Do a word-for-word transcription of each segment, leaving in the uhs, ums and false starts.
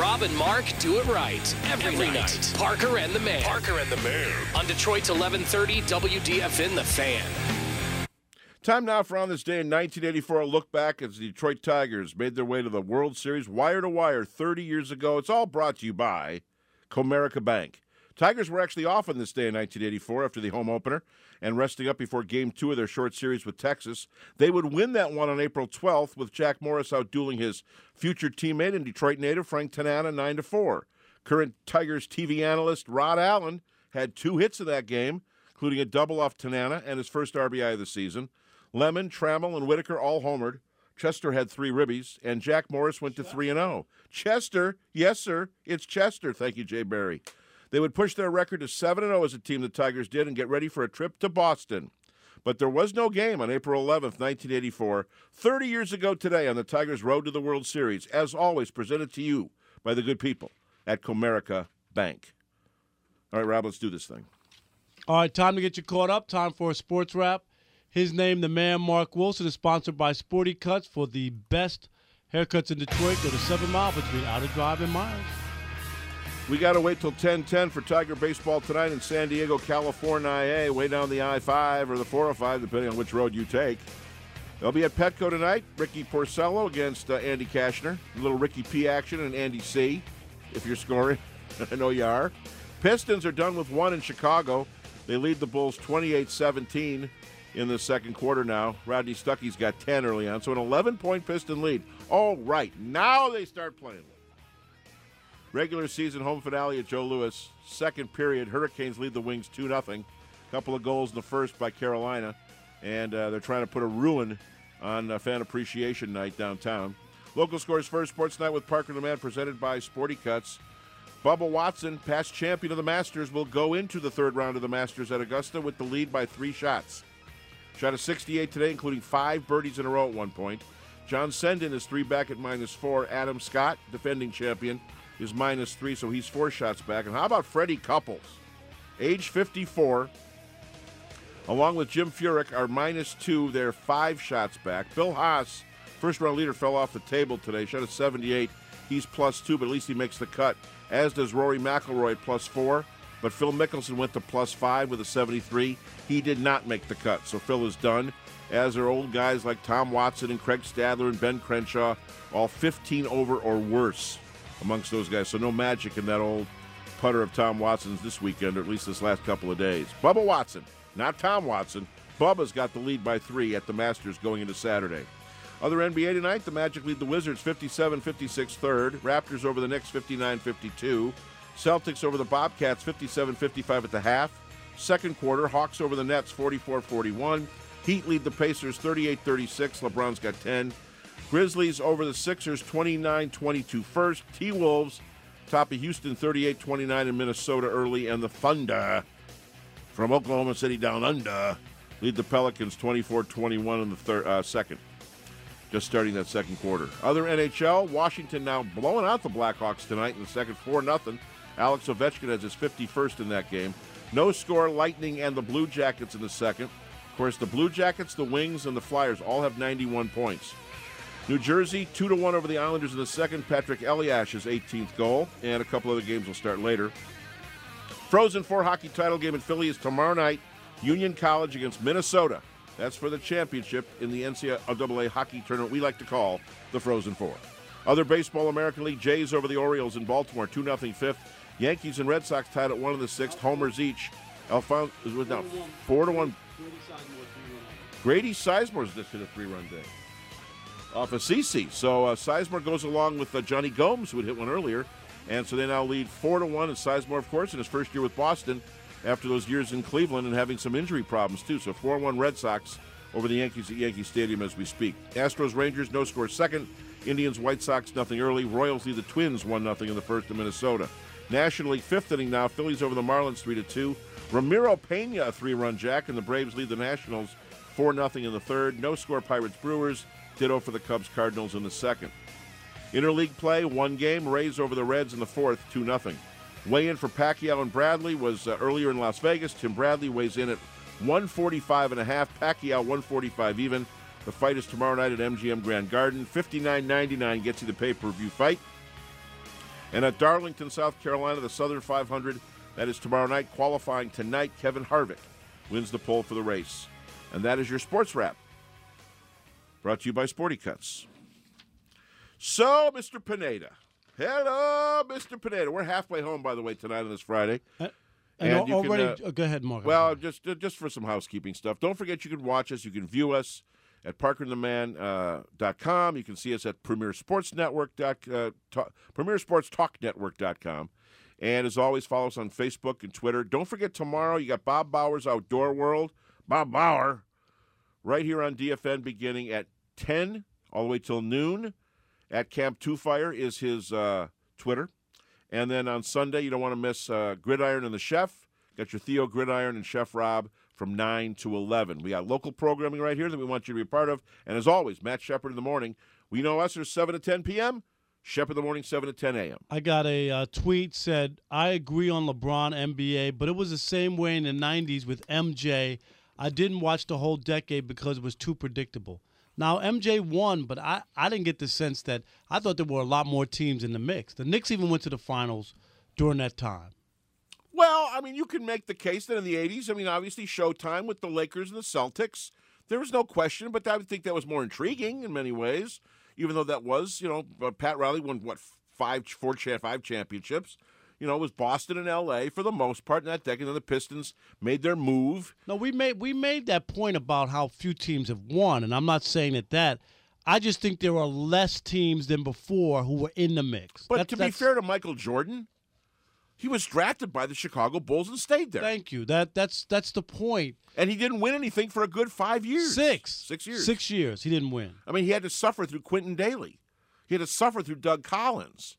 Rob and Mark do it right every, every night. night. Parker and the Man. Parker and the Man. On Detroit's eleven thirty W D F N The Fan. Time now for On This Day in nineteen eighty-four, a look back as the Detroit Tigers made their way to the World Series wire to wire thirty years ago. It's all brought to you by Comerica Bank. Tigers were actually off on this day in nineteen eighty-four after the home opener and resting up before game two of their short series with Texas. They would win that one on April twelfth with Jack Morris outdueling his future teammate and Detroit native Frank Tanana nine to four. Current Tigers T V analyst Rod Allen had two hits in that game, including a double off Tanana and his first R B I of the season. Lemon, Trammell, and Whitaker all homered. Chester had three ribbies, and Jack Morris went to three and oh. Chester, yes, sir, it's Chester. Thank you, Jay Barry. They would push their record to seven and oh as a team, the Tigers did, and get ready for a trip to Boston. But there was no game on April eleventh, nineteen eighty-four, thirty years ago today on the Tigers' road to the World Series. As always, presented to you by the good people at Comerica Bank. All right, Rob, let's do this thing. All right, time to get you caught up. Time for a sports wrap. His name, the man, Mark Wilson, is sponsored by Sporty Cuts. For the best haircuts in Detroit, go to seven mile between Outer Drive and Myers. We got to wait till ten ten for Tiger baseball tonight in San Diego, California, way down the I five or the four oh five, depending on which road you take. They'll be at Petco tonight. Ricky Porcello against uh, Andy Kashner. A little Ricky P action and Andy C, if you're scoring. I know you are. Pistons are done with one in Chicago. They lead the Bulls twenty-eight seventeen in the second quarter now. Rodney Stuckey's got ten early on, so an eleven-point Piston lead. All right, now they start playing. Regular season home finale at Joe Louis. Second period, Hurricanes lead the Wings two nothing. Couple of goals in the first by Carolina, and uh, they're trying to put a ruin on uh, Fan Appreciation Night downtown. Local Scores First Sports Night with Parker and the Man, presented by Sporty Cuts. Bubba Watson, past champion of the Masters, will go into the third round of the Masters at Augusta with the lead by three shots. Shot a sixty-eight today, including five birdies in a row at one point. John Senden is three back at minus four. Adam Scott, defending champion, is minus three, so he's four shots back. And how about Freddie Couples? Age fifty-four, along with Jim Furyk, are minus two. They're five shots back. Bill Haas, first-round leader, fell off the table today. Shot a seventy-eight. He's plus two, but at least he makes the cut, as does Rory McIlroy, plus four. But Phil Mickelson went to plus five with a seventy-three. He did not make the cut, so Phil is done, as are old guys like Tom Watson and Craig Stadler and Ben Crenshaw, all fifteen over or worse amongst those guys. So no magic in that old putter of Tom Watson's this weekend, or at least this last couple of days. Bubba Watson, not Tom Watson. Bubba's got the lead by three at the Masters going into Saturday. Other N B A tonight, the Magic lead the Wizards fifty-seven fifty-six third. Raptors over the Knicks fifty-nine fifty-two. Celtics over the Bobcats fifty-seven fifty-five at the half. Second quarter, Hawks over the Nets forty-four forty-one. Heat lead the Pacers thirty-eight thirty-six. LeBron's got ten. Grizzlies over the Sixers twenty-nine twenty-two first. T-Wolves top of Houston thirty-eight twenty-nine in Minnesota early. And the Thunder from Oklahoma City down under lead the Pelicans twenty-four twenty-one in the third, uh, second. Just starting that second quarter. Other N H L, Washington now blowing out the Blackhawks tonight in the second, four nothing. Alex Ovechkin has his fifty-first in that game. No score, Lightning and the Blue Jackets in the second. Of course, the Blue Jackets, the Wings, and the Flyers all have ninety-one points. New Jersey, two to one over the Islanders in the second. Patrick Eliash's eighteenth goal, and a couple other games will start later. Frozen Four hockey title game in Philly is tomorrow night. Union College against Minnesota. That's for the championship in the N C double A hockey tournament we like to call the Frozen Four. Other baseball, American League, Jays over the Orioles in Baltimore, two nothing fifth. Yankees and Red Sox tied at one in the sixth, homers each. Alfonso was now four to one. Grady Sizemore's just hit a three-run day off of C C. So uh, Sizemore goes along with uh, Johnny Gomes, who had hit one earlier, and so they now lead four to one. And Sizemore, of course, in his first year with Boston, after those years in Cleveland and having some injury problems, too. So four one Red Sox over the Yankees at Yankee Stadium as we speak. Astros, Rangers, no score second. Indians, White Sox, nothing early. Royals lead the Twins one nothing in the first in Minnesota. National League, fifth inning now. Phillies over the Marlins three to two. Ramiro Pena, a three-run jack, and the Braves lead the Nationals four nothing in the third. No score Pirates, Brewers. Ditto for the Cubs, Cardinals in the second. Interleague play, one game. Rays over the Reds in the fourth, two nothing. Weigh-in for Pacquiao and Bradley was uh, earlier in Las Vegas. Tim Bradley weighs in at one forty-five and a half. Pacquiao one forty-five even. The fight is tomorrow night at M G M Grand Garden. fifty-nine ninety-nine gets you the pay-per-view fight. And at Darlington, South Carolina, the Southern five hundred, that is tomorrow night. Qualifying tonight, Kevin Harvick wins the pole for the race. And that is your sports wrap. Brought to you by Sporty Cuts. So, Mister Pineda. Hello, Mister Pineda. We're halfway home, by the way, tonight on this Friday. Uh, and, and already, can, uh, go ahead, Mark. Well, just uh, just for some housekeeping stuff. Don't forget you can watch us. You can view us at parker and the man dot com. Uh, you can see us at Premier Sports Network. Dot, uh, talk, Premier Sports Talk Network dot com. And as always, follow us on Facebook and Twitter. Don't forget tomorrow you got Bob Bauer's Outdoor World. Bob Bauer, right here on D F N, beginning at ten all the way till noon. At Camp Two Fire is his uh, Twitter. And then on Sunday, you don't want to miss uh, Gridiron and the Chef. Got your Theo Gridiron and Chef Rob from nine to eleven. We got local programming right here that we want you to be a part of. And as always, Matt Shepard in the morning. We know us are seven to ten p.m. Shepard in the morning, seven to ten a.m. I got a uh, tweet said, I agree on LeBron N B A, but it was the same way in the nineties with M J. I didn't watch the whole decade because it was too predictable. Now, M J won, but I, I didn't get the sense that I thought there were a lot more teams in the mix. The Knicks even went to the finals during that time. Well, I mean, you can make the case that in the eighties, I mean, obviously Showtime with the Lakers and the Celtics, there was no question, but I would think that was more intriguing in many ways, even though that was, you know, Pat Riley won, what, five, four, five championships. You know, it was Boston and L A for the most part in that decade. And then the Pistons made their move. No, we made we made that point about how few teams have won, and I'm not saying that that. I just think there are less teams than before who were in the mix. But that's, to be fair to Michael Jordan, he was drafted by the Chicago Bulls and stayed there. Thank you. That that's that's the point. And he didn't win anything for a good five years. Six. Six years. Six years. He didn't win. I mean, he had to suffer through Quentin Daly. He had to suffer through Doug Collins.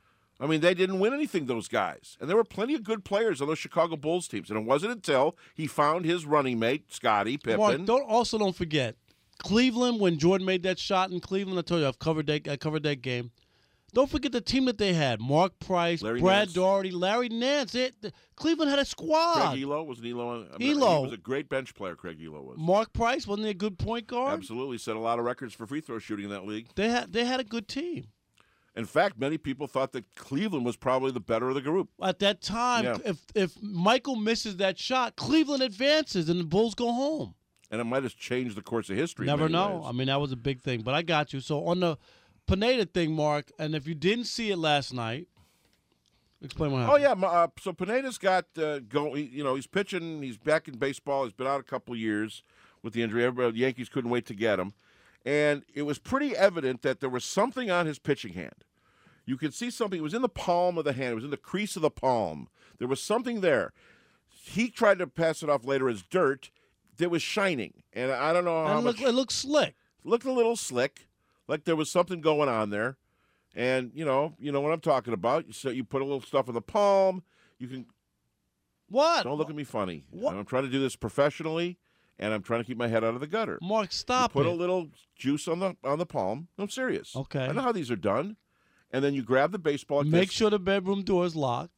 I mean, they didn't win anything, those guys. And there were plenty of good players on those Chicago Bulls teams. And it wasn't until he found his running mate, Scottie Pippen. Mark, don't, also don't forget, Cleveland, when Jordan made that shot in Cleveland, I told you, I've covered that, I covered that game. Don't forget the team that they had. Mark Price, Larry Brad Nance. Daugherty, Larry Nance. It, the, Cleveland had a squad. Craig Elo, wasn't Elo on? I mean, Elo. He was a great bench player, Craig Elo was. Mark Price, wasn't he a good point guard? Absolutely. Set a lot of records for free throw shooting in that league. They had they had a good team. In fact, many people thought that Cleveland was probably the better of the group. At that time, Yeah. if if Michael misses that shot, Cleveland advances and the Bulls go home. And it might have changed the course of history. in Never many know. ways. I mean, that was a big thing. But I got you. So on the Pineda thing, Mark, and if you didn't see it last night, explain what Oh, happened. yeah. my- Uh, so Pineda's got, uh, go, he- you know, he's pitching. He's back in baseball. He's been out a couple of years with the injury. Everybody, the Yankees couldn't wait to get him. And it was pretty evident that there was something on his pitching hand. You could see something. It was in the palm of the hand. It was in the crease of the palm. There was something there. He tried to pass it off later as dirt. That was shining. And I don't know how And it, much. looked, it looked slick. Looked a little slick, like there was something going on there. And, you know, you know what I'm talking about. So you put a little stuff in the palm. You can. What? Don't look at me funny. What? I'm trying to do this professionally, and I'm trying to keep my head out of the gutter. Mark, stop Put it. a little juice on the on the palm. I'm serious. Okay. I know how these are done. And then you grab the baseball. It Make gets- sure the bedroom door is locked.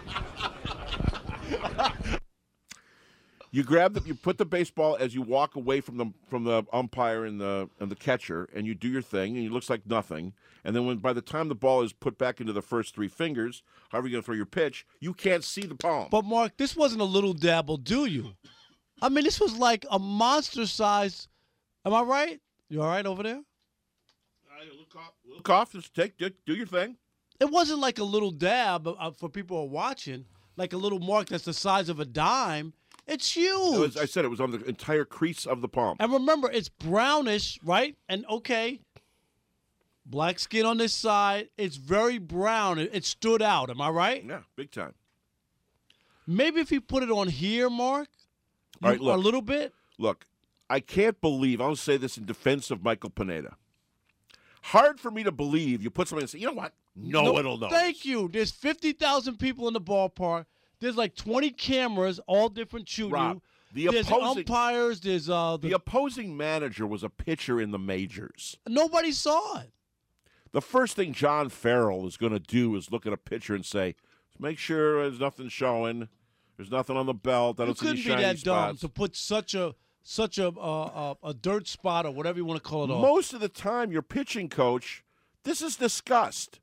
You grab the, you put the baseball as you walk away from the from the umpire and the and the catcher, and you do your thing, and it looks like nothing. And then when by the time the ball is put back into the first three fingers, however you're going to throw your pitch, you can't see the palm. But, Mark, this wasn't a little dabble, do you? I mean, this was like a monster size. Am I right? You all right over there? Little cough, little cough. Just take do, do your thing. It wasn't like a little dab uh, for people who are watching, like a little mark that's the size of a dime. It's huge. It was, I said it was on the entire crease of the palm. And remember, it's brownish, right? And okay, black skin on this side. It's very brown. It, it stood out. Am I right? Yeah, big time. Maybe if you put it on here, Mark, All right, you- look. a little bit. Look, I can't believe, I'll say this in defense of Michael Pineda. Hard for me to believe you put something and say, you know what? No, No, it'll know. Thank you. There's fifty thousand people in the ballpark. There's like twenty cameras, all different shooting Rob, you. the There's opposing- umpires. There's uh, the, The opposing manager was a pitcher in the majors. nobody saw it. The first thing John Farrell is going to do is look at a pitcher and say, make sure there's nothing showing. There's nothing on the belt. I You don't see any couldn't be shiny that dumb spots. to put such a such a uh, uh, a dirt spot or whatever you want to call it. off. Most of the time, your pitching coach, this is discussed.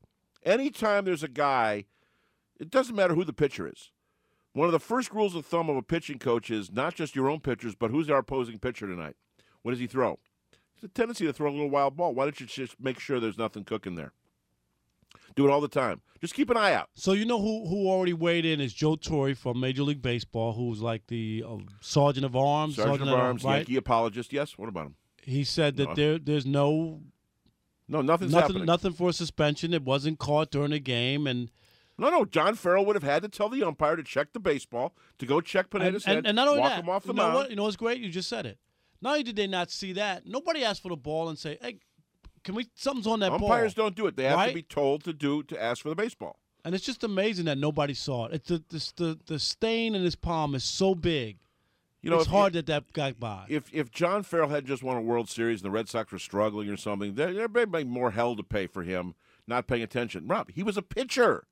Anytime there's a guy, it doesn't matter who the pitcher is. One of the first rules of thumb of a pitching coach is not just your own pitchers, but who's our opposing pitcher tonight? What does he throw? It's a tendency to throw a little wild ball. Why don't you just make sure there's nothing cooking there? Do it all the time. Just keep an eye out. So you know who who already weighed in is Joe Torre from Major League Baseball, who's like the uh, Sergeant of Arms. Sergeant, Sergeant of Arms, right? Yankee apologist. Yes, what about him? He said that no. there there's no no nothing's nothing happening. nothing for suspension. It wasn't caught during the game, and no, no. John Farrell would have had to tell the umpire to check the baseball, to go check Pineda's and, head, and, and not only walk that, him off the you know mound. What, you know what's great? You just said it. Not only did they not see that, nobody asked for the ball and say, "Hey, can we? Something's on that Umpires ball." Umpires don't do it. They have right? to be told to do to ask for the baseball. And it's just amazing that nobody saw it. It's the the the, the stain in his palm is so big. You know, it's hard that that got by. If if John Farrell had just won a World Series and the Red Sox were struggling or something, there there may be more hell to pay for him not paying attention. Rob, he was a pitcher.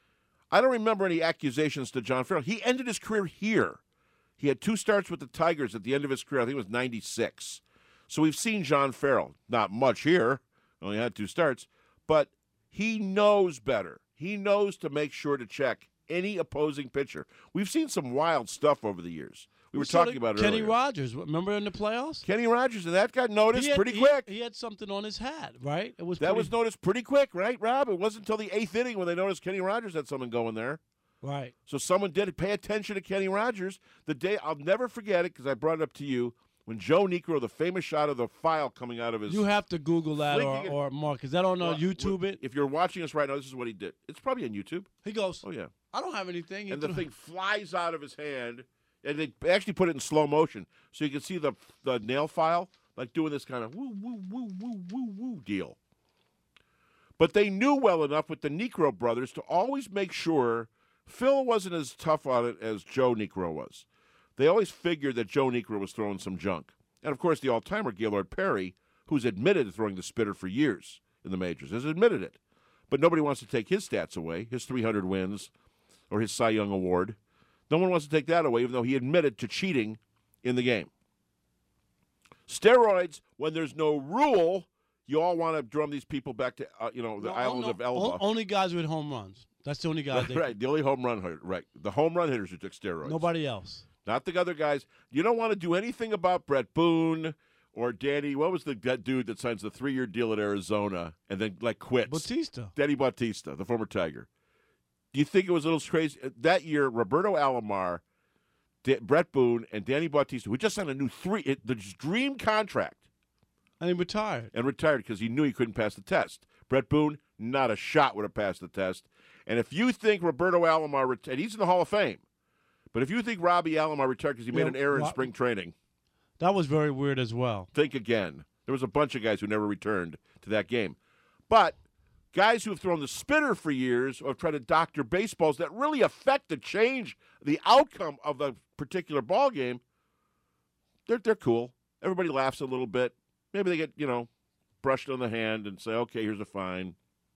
I don't remember any accusations to John Farrell. He ended his career here. He had two starts with the Tigers at the end of his career. I think it was ninety-six. So we've seen John Farrell. Not much here. Only had two starts. But he knows better. He knows to make sure to check any opposing pitcher. We've seen some wild stuff over the years. We were talking about it Kenny earlier. Rogers, remember in the playoffs? Kenny Rogers, and that got noticed had, pretty he, quick. He had something on his hat, right? It was that pretty... was noticed pretty quick, right, Rob? It wasn't until the eighth inning when they noticed Kenny Rogers had something going there. Right. So someone did pay attention to Kenny Rogers. The day I'll never forget it because I brought it up to you when Joe Niekro, the famous shot of the file coming out of his. You have to Google that or, it, or Mark. Is that on uh, well, YouTube? It. If you're watching us right now, this is what he did. It's probably on YouTube. He goes. Oh yeah. I don't have anything. He and the threw... thing flies out of his hand, and they actually put it in slow motion, so you can see the the nail file like doing this kind of woo woo woo woo woo woo deal. But they knew well enough with the Niekro brothers to always make sure Phil wasn't as tough on it as Joe Niekro was. They always figured that Joe Niekro was throwing some junk. And, of course, the all-timer Gaylord Perry, who's admitted to throwing the spitter for years in the majors, has admitted it. But nobody wants to take his stats away, his three hundred wins or his Cy Young Award. No one wants to take that away, even though he admitted to cheating in the game. Steroids, when there's no rule, you all want to drum these people back to, uh, you know, the no, island no, of Elba. Only guys with home runs. That's the only guys. They... Right, the only home run hitter. Right, the home run hitters who took steroids. Nobody else. Not the other guys. You don't want to do anything about Brett Boone or Danny. What was the that dude that signs the three-year deal at Arizona and then like quits? Bautista. Danny Bautista, the former Tiger. Do you think it was a little crazy that year? Roberto Alomar, D- Brett Boone, and Danny Bautista, who just signed a new three, it, the dream contract, and he retired. And retired because he knew he couldn't pass the test. Brett Boone, not a shot would have passed the test. And if you think Roberto Alomar, ret- and he's in the Hall of Fame. But if you think Robbie Alomar retired because he made yeah, an error in Rob, spring training. That was very weird as well. Think again. There was a bunch of guys who never returned to that game. But guys who have thrown the spinner for years or have tried to doctor baseballs that really affect the change, the outcome of a particular ball game, they're, they're cool. Everybody laughs a little bit. Maybe they get, you know, brushed on the hand and say, okay, here's a fine.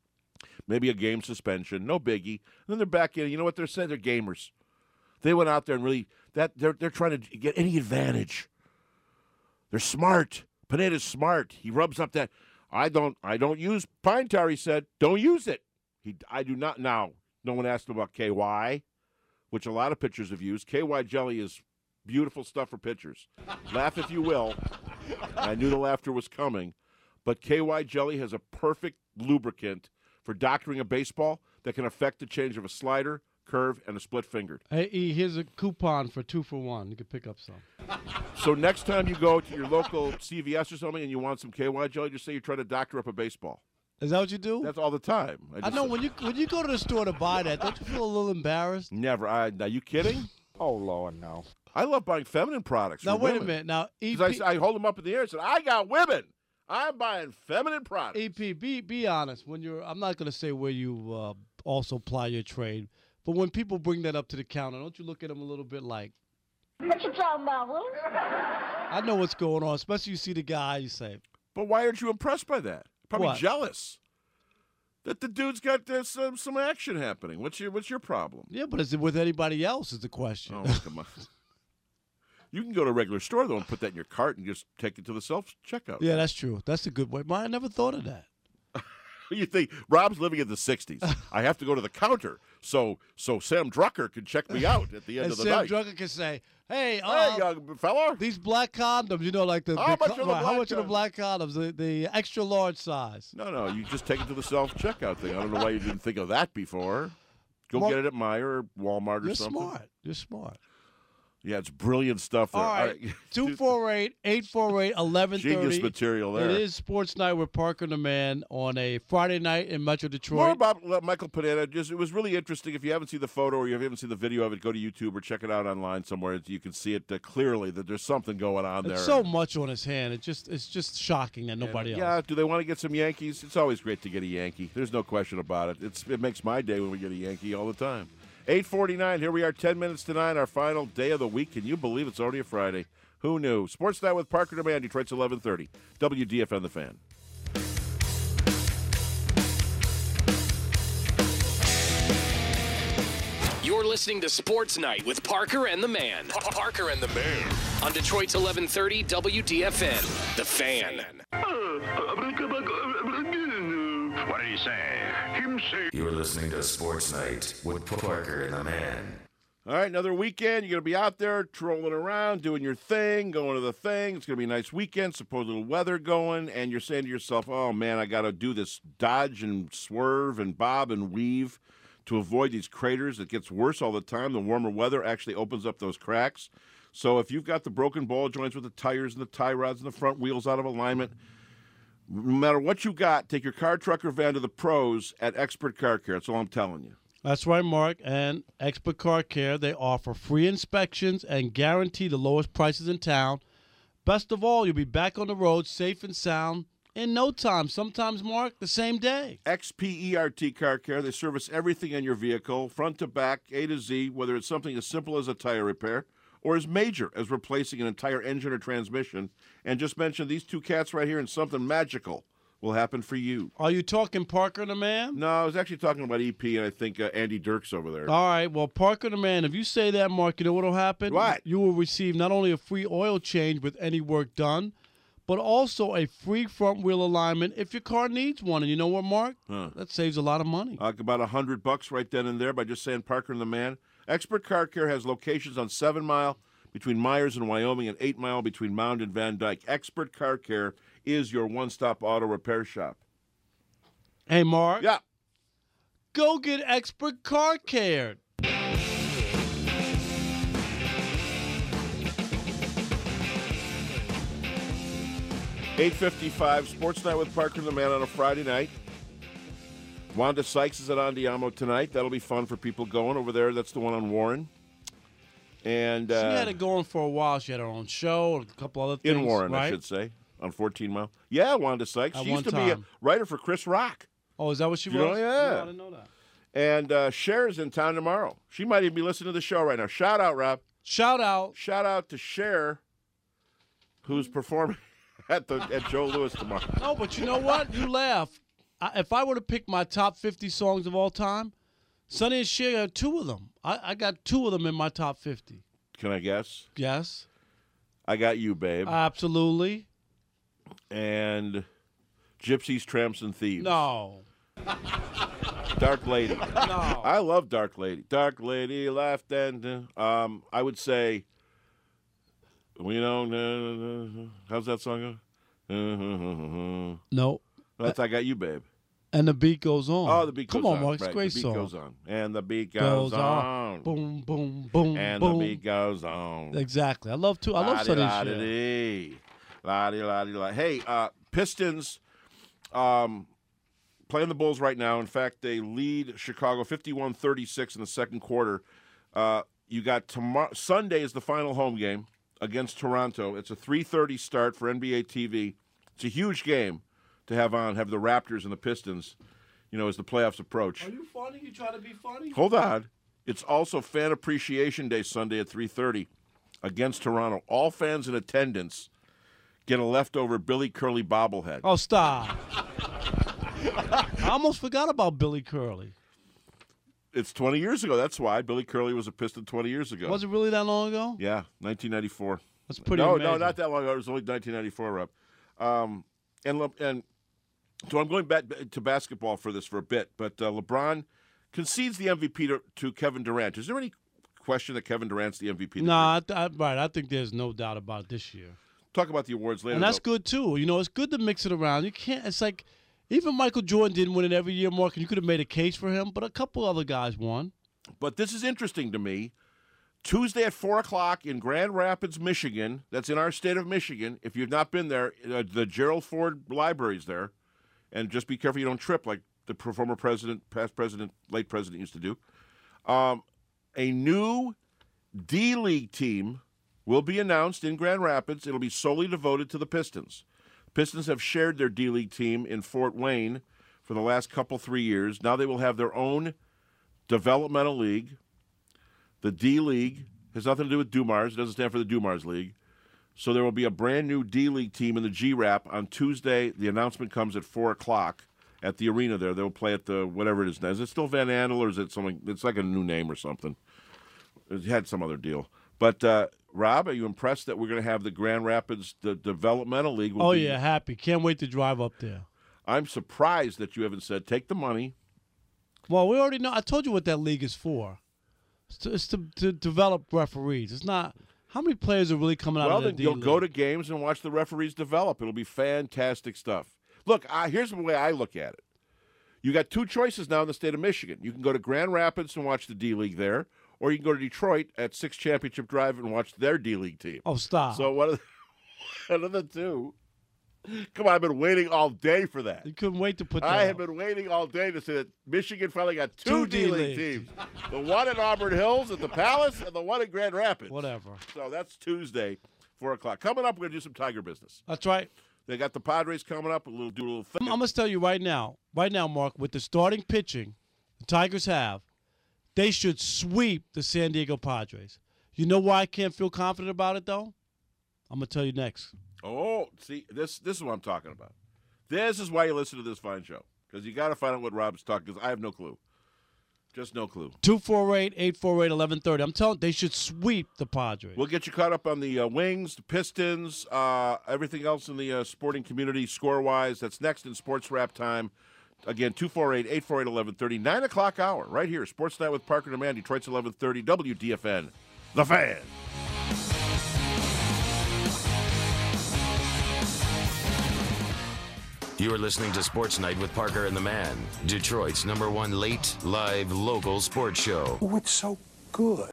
Maybe a game suspension. No biggie. And then they're back in. You know what they're saying? They're gamers. They went out there and really that they're they're trying to get any advantage. They're smart. Pineda's smart. He rubs up that. I don't I don't use pine tar. He said, don't use it. He I do not now. No one asked him about K Y, which a lot of pitchers have used. K Y jelly is beautiful stuff for pitchers. Laugh if you will. I knew the laughter was coming, but K Y jelly has a perfect lubricant for doctoring a baseball that can affect the change of a slider, curve, and a split-fingered. Hey, E, here's a coupon for two for one. You can pick up some. So next time you go to your local C V S or something and you want some K Y jelly, just say you're trying to doctor up a baseball. Is that what you do? That's all the time. I, I just, know when you when you go to the store to buy that, don't you feel a little embarrassed? Never. I, are you kidding? Oh, Lord, no. I love buying feminine products. Now, for wait women. a minute. Now, E P. I, I hold them up in the air and said, I got women. I'm buying feminine products. E P, be, be honest. When you're, I'm not going to say where you uh, also ply your trade, but when people bring that up to the counter, don't you look at them a little bit like, what you talking about, Willie? I know what's going on, especially you see the guy, you say. But why aren't you impressed by that? Probably What? jealous that the dude's got this, some some action happening. What's your What's your problem? Yeah, but is it with anybody else is the question. Oh, come on. You can go to a regular store, though, and put that in your cart and just take it to the self-checkout. Yeah, that's true. That's a good way. I never thought of that. You think Rob's living in the sixties. I have to go to the counter so so Sam Drucker can check me out at the end and of the Sam night. Drucker can say, hey, Hey, uh, young fella. these black condoms, you know, like the, How the much co- are the right, how black much are the condoms? black condoms? The, the extra large size. No, no, you just take it to the self-checkout thing. I don't know why you didn't think of that before. Go Well, get it at Meijer or Walmart or You're something. smart. You're smart. Yeah, it's brilliant stuff there. All right, two four eight, eight four eight, eleven thirty. Genius material there. It is Sports Night with Parker and the Man on a Friday night in Metro Detroit. More about uh, Michael Pineda. Just it was really interesting. If you haven't seen the photo or you haven't seen the video of it, go to YouTube or check it out online somewhere. You can see it uh, clearly that there's something going on there. It's so much on his hand. It just it's just shocking that nobody yeah, else. do they want to get some Yankees? It's always great to get a Yankee. There's no question about it. It's it makes my day when we get a Yankee all the time. eight forty-nine, here we are, ten minutes to nine, our final day of the week. Can you believe it's already a Friday? Who knew? Sports Night with Parker and the Man, Detroit's eleven thirty. W D F N, The Fan. You're listening to Sports Night with Parker and the Man. Parker and the Man. On Detroit's eleven thirty W D F N, The Fan. What did he say? Him say. You're listening to Sports Night with Parker and the Man. All right, another weekend. You're going to be out there trolling around, doing your thing, going to the thing. It's going to be a nice weekend, supposed little weather going, and you're saying to yourself, oh, man, I got to do this dodge and swerve and bob and weave to avoid these craters. It gets worse all the time. The warmer weather actually opens up those cracks. So if you've got the broken ball joints with the tires and the tie rods and the front wheels out of alignment, no matter what you got, take your car, truck, or van to the pros at Expert Car Care. That's all I'm telling you. That's right, Mark. And Expert Car Care, they offer free inspections and guarantee the lowest prices in town. Best of all, you'll be back on the road safe and sound in no time. Sometimes, Mark, the same day. X P E R T Car Care. They service everything in your vehicle, front to back, A to Z, whether it's something as simple as a tire repair or as major as replacing an entire engine or transmission. And just mention these two cats right here, and something magical will happen for you. Are you talking Parker the Man? No, I was actually talking about E P and I think uh, Andy Dirks over there. All right, well, Parker the Man, if you say that, Mark, you know what will happen? What? You will receive not only a free oil change with any work done, but also a free front wheel alignment if your car needs one. And you know what, Mark? Huh. That saves a lot of money. Uh, about a hundred bucks right then and there by just saying Parker and the Man. Expert Car Care has locations on Seven Mile between Myers and Wyoming and Eight Mile between Mound and Van Dyke. Expert Car Care is your one-stop auto repair shop. Hey, Mark. Yeah. Go get Expert Car Care. eight fifty-five, Sports Night with Parker and the Man on a Friday night. Wanda Sykes is at Andiamo tonight. That'll be fun for people going over there. That's the one on Warren. And uh, She had it going for a while. She had her own show and a couple other things. in Warren, right? I should say, on fourteen Mile. Yeah, Wanda Sykes. At She used one to be a time. writer for Chris Rock. Oh, is that what she You was? know, yeah. No, I didn't know that. And uh, Cher's in town tomorrow. She might even be listening to the show right now. Shout out, Rob. Shout out. Shout out to Cher, who's performing at the at Joe Louis tomorrow. No, but you know what? You laugh. I, if I were to pick my top fifty songs of all time, Sonny and Cher are two of them. I, I got two of them in my top fifty. Can I guess? Yes. I got you, babe. Absolutely. and Gypsies, Tramps, and Thieves. No. Dark Lady. No. I love Dark Lady. Dark Lady laughed and uh, um, I would say, you know, how's that song go? No. That's I Got You, Babe. And the beat goes on. Oh, the beat goes Come on. on, Mark. It's a Right, great the beat song. goes on. And the beat goes, Goes on. on. Boom, boom, boom, And boom. the beat goes on. Exactly. I love too. I love Sonny and Cher. La-di-la-di-dee. La-di-la-di-la. Hey, uh, Pistons um, playing the Bulls right now. In fact, they lead Chicago fifty-one thirty-six in the second quarter. Uh, you got tomorrow. Sunday is the final home game against Toronto. It's a three thirty start for N B A T V. It's a huge game to have on, have the Raptors and the Pistons, you know, as the playoffs approach. Are you funny? You try to be funny? Hold on. It's also Fan Appreciation Day Sunday at three thirty against Toronto. All fans in attendance get a leftover Billy Curley bobblehead. Oh, stop. I almost forgot about Billy Curley. It's twenty years ago. That's why. Billy Curley was a Piston twenty years ago. Was it really that long ago? Yeah, nineteen ninety-four. That's pretty no, amazing. no, not that long ago. It was only nineteen ninety-four, Rob. Um, and, and So I'm going back to basketball for this for a bit, but uh, LeBron concedes the M V P to, to Kevin Durant. Is there any question that Kevin Durant's the M V P? No, nah, I, I, right. I think there's no doubt about it this year. Talk about the awards later. And that's though. good, too. You know, it's good to mix it around. You can't – it's like even Michael Jordan didn't win it every year, Mark, and you could have made a case for him, but a couple other guys won. But this is interesting to me. Tuesday at four o'clock in Grand Rapids, Michigan. That's in our state of Michigan. If you've not been there, uh, the Gerald Ford Library's there. And just be careful you don't trip like the former president, past president, late president used to do. Um, a new D-League team will be announced in Grand Rapids. It'll be solely devoted to the Pistons. Pistons have shared their D-League team in Fort Wayne for the last couple, three years. Now they will have their own developmental league. The D-League has nothing to do with Dumars. It doesn't stand for the Dumars League. So there will be a brand new D-League team in the G-Rap on Tuesday. The announcement comes at four o'clock at the arena there. They'll play at the whatever it is now. Is it still Van Andel or is it something? It's like a new name or something. It had some other deal. But, uh, Rob, are you impressed that we're going to have the Grand Rapids the Developmental League? Oh, be, yeah, happy. Can't wait to drive up there. I'm surprised that you haven't said take the money. Well, we already know. I told you what that league is for. It's to, it's to, to develop referees. It's not – how many players are really coming out well, of the then D-League? you'll go to games and watch the referees develop. It'll be fantastic stuff. Look, I, here's the way I look at it. You got two choices now in the state of Michigan. You can go to Grand Rapids and watch the D-League there, or you can go to Detroit at Six Championship Drive and watch their D-League team. Oh, stop. So one of the, one of the two. Come on, I've been waiting all day for that. You couldn't wait to put that I up. have been waiting all day to say that Michigan finally got two, Two D-League D-League. teams. The one at Auburn Hills at the Palace and the one at Grand Rapids. Whatever. So that's Tuesday, four o'clock. Coming up, we're going to do some Tiger business. That's right. They got the Padres coming up. We'll do a little thing. I'm, I'm going to tell you right now, right now, Mark, with the starting pitching the Tigers have, they should sweep the San Diego Padres. You know why I can't feel confident about it, though? I'm going to tell you next. Oh, see, this this is what I'm talking about. This is why you listen to this fine show, because you got to find out what Rob's talking, because I have no clue. Just no clue. two four eight, eight four eight, one one three zero. I'm telling you, they should sweep the Padres. We'll get you caught up on the uh, Wings, the Pistons, uh, everything else in the uh, sporting community score-wise. That's next in Sports Wrap time. Again, two four eight, eight four eight, one one three zero. nine o'clock hour, right here. Sports Night with Parker and Amanda, Detroit's eleven thirty, W D F N, The Fan. You are listening to Sports Night with Parker and the Man, Detroit's number one late, live, local sports show. What's so good